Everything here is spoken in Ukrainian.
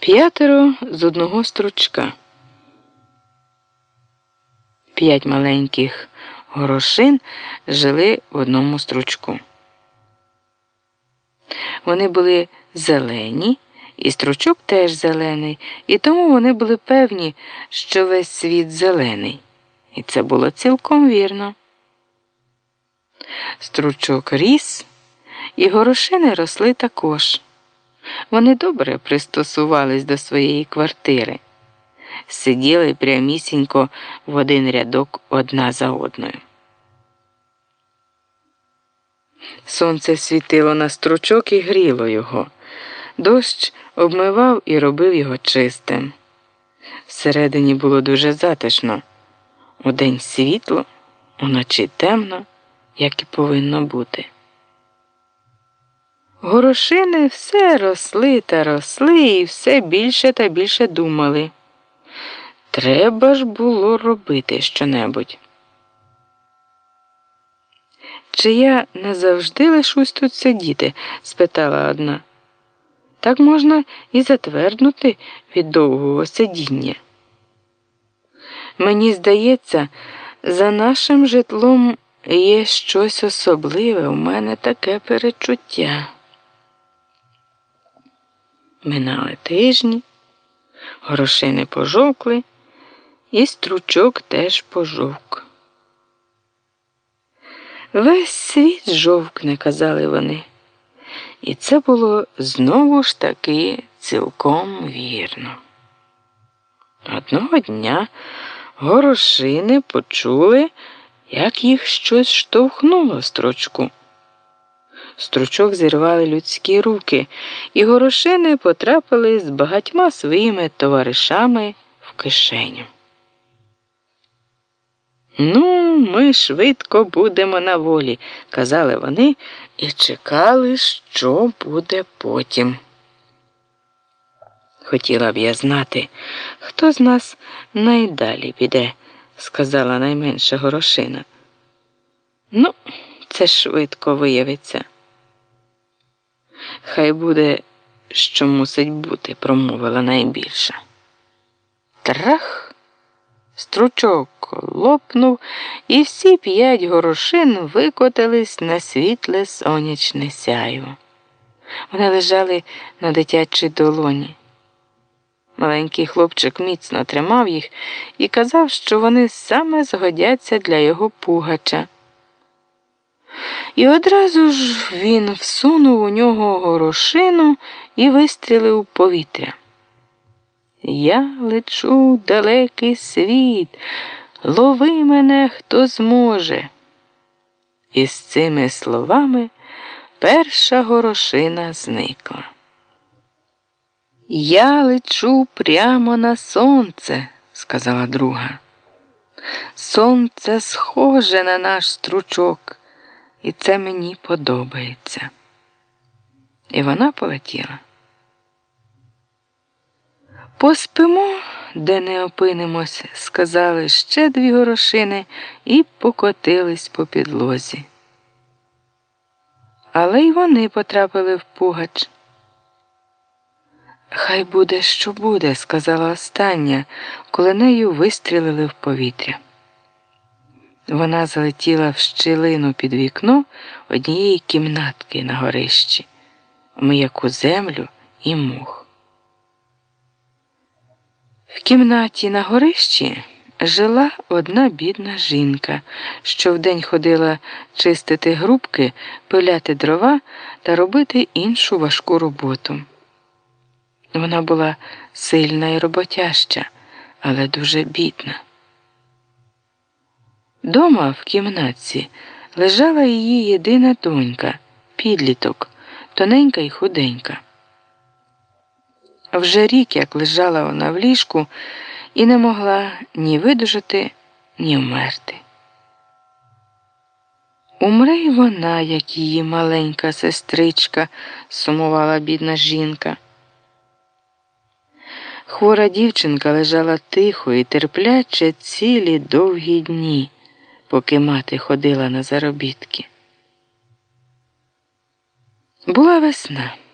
5 з одного стручка. 5 маленьких горошин жили в одному стручку. Вони були зелені, і стручок теж зелений, і тому вони були певні, що весь світ зелений. І це було цілком вірно. Стручок ріс, і горошини росли також. Вони добре пристосувались до своєї квартири. Сиділи прямісінько в один рядок одна за одною. Сонце світило на стручок і гріло його. Дощ обмивав і робив його чистим. Всередині було дуже затишно. Удень світло, уночі темно, як і повинно бути. Горошини все росли та росли і все більше та більше думали. Треба ж було робити щонебудь. «Чи я назавжди лишусь тут сидіти?» – спитала одна. «Так можна і затверднути від довгого сидіння. Мені здається, за нашим житлом є щось особливе, у мене таке перечуття». Минали тижні, горошини пожовкли, і стручок теж пожовк. «Весь світ жовкне», – казали вони. І це було знову ж таки цілком вірно. Одного дня горошини почули, як їх щось штовхнуло в стручку. Стручок зірвали людські руки, і горошини потрапили з багатьма своїми товаришами в кишеню. «Ну, ми швидко будемо на волі», – казали вони і чекали, що буде потім. «Хотіла б я знати, хто з нас найдалі піде», – сказала найменша горошина. «Ну, це швидко виявиться». «Хай буде, що мусить бути», – промовила найбільша. Трах! Стручок лопнув, і всі 5 горошин викотились на світле сонячне сяйво. Вони лежали на дитячій долоні. Маленький хлопчик міцно тримав їх і казав, що вони саме згодяться для його пугача. І одразу ж він всунув у нього горошину і вистрілив у повітря. «Я лечу в далекий світ, лови мене, хто зможе». І з цими словами перша горошина зникла. «Я лечу прямо на сонце», – сказала друга. «Сонце схоже на наш стручок, і це мені подобається». І вона полетіла. «Поспимо, де не опинимось», – сказали ще 2 горошини і покотились по підлозі. Але й вони потрапили в пугач. «Хай буде, що буде», – сказала остання, коли нею вистрілили в повітря. Вона залетіла в щілину під вікно однієї кімнатки на горищі, в м'яку землю і мох. В кімнаті на горищі жила одна бідна жінка, що вдень ходила чистити грубки, пиляти дрова та робити іншу важку роботу. Вона була сильна і роботяща, але дуже бідна. Дома в кімнатці лежала її єдина донька, підліток, тоненька і худенька. Вже рік, як лежала вона в ліжку, і не могла ні видужати, ні вмерти. «Умре й вона, як її маленька сестричка», – сумувала бідна жінка. Хвора дівчинка лежала тихо і терпляче цілі довгі дні, поки мати ходила на заробітки. Була весна.